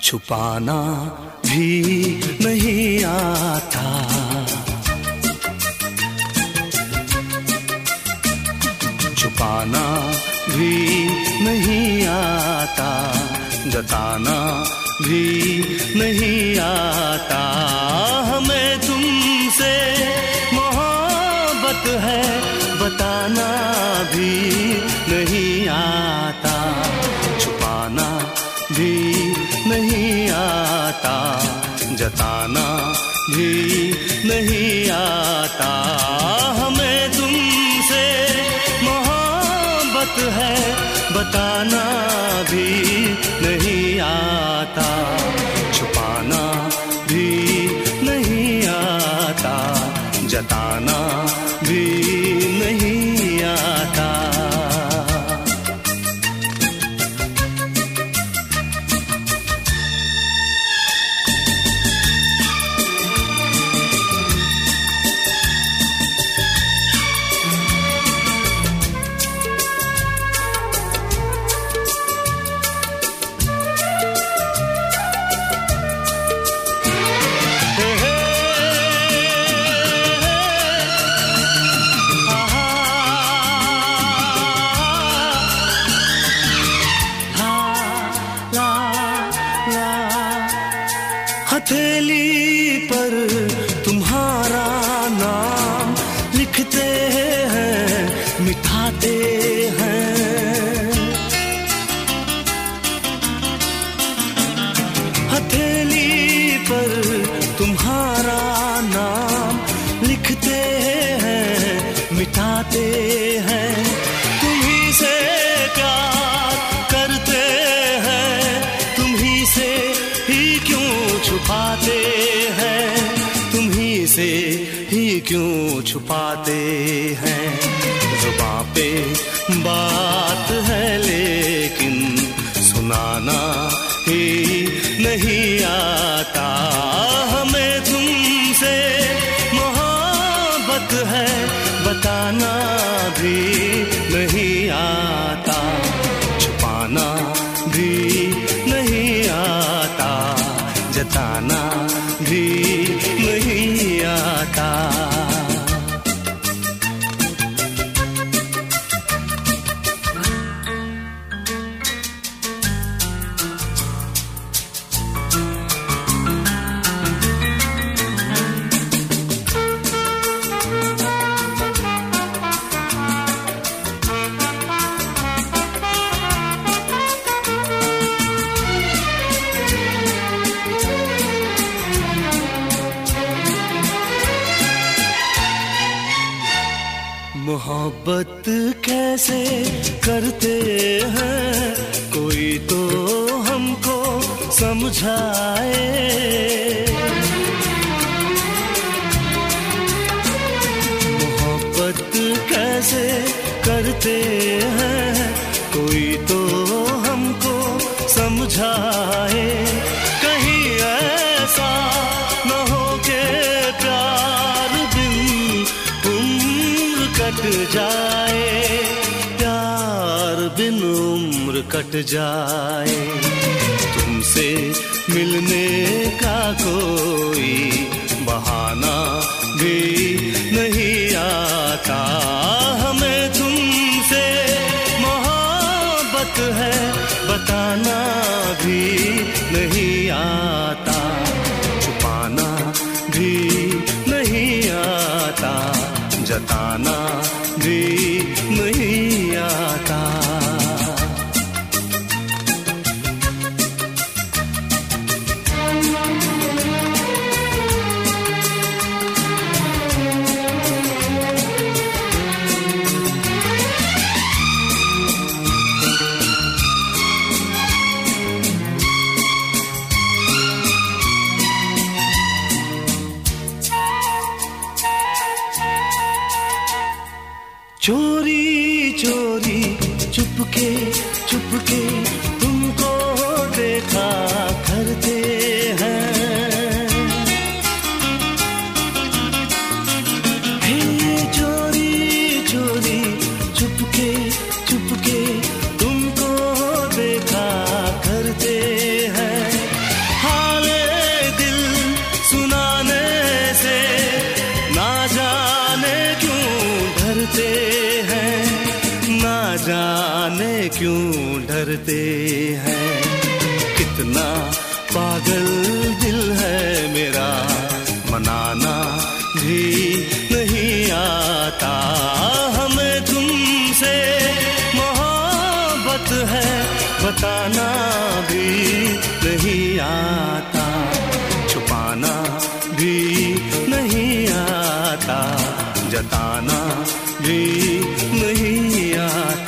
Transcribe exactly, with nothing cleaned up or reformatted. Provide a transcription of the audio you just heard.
छुपाना भी नहीं आता, छुपाना भी नहीं आता, जताना भी नहीं आता। हमें तुमसे मोहब्बत है बताना भी नहीं आता, छुपाना भी नहीं आता, जताना भी नहीं आता। हमें तुमसे मोहब्बत है बताना भी नहीं आता, छुपाना भी नहीं आता, जताना भी नहीं आता। हथेली पर तुम्हारा नाम लिखते हैं, मिटाते हैं। हथेली पर तुम्हारा नाम लिखते हैं, मिटाते हैं। तुम्ही से प्यार करते हैं, तुम्ही से ही क्यों छुपाते हैं, तुम्ही से ही क्यों छुपाते हैं। जुबां पे बात है लेकिन सुनाना ही नहीं आता। हमें तुमसे मोहब्बत है बताना भी नहीं आता, छुपाना भी नहीं आता, जताना भी नहीं आता। मोहब्बत कैसे करते हैं कोई तो हमको समझाए। मोहब्बत कैसे करते हैं कोई तो हमको समझाए। कहीं ऐसा न हो के प्यार बिन कट जाए, प्यार बिन उम्र कट जाए। तुमसे मिलने का कोई बहाना भी नहीं आता। हमें तुमसे मोहब्बत है बताना भी नहीं आता, छुपाना भी नहीं आता, जताना भी नहीं आता। चोरी चोरी चुपके चुपके तुमको देखा करते हैं। हे चोरी चोरी चुपके चुपके तुमको देखा करते हैं। क्यों डरते हैं। कितना पागल दिल है मेरा, मनाना भी नहीं आता। हमें तुमसे मोहब्बत है, बताना भी नहीं आता। छुपाना भी नहीं आता, जताना भी नहीं आता।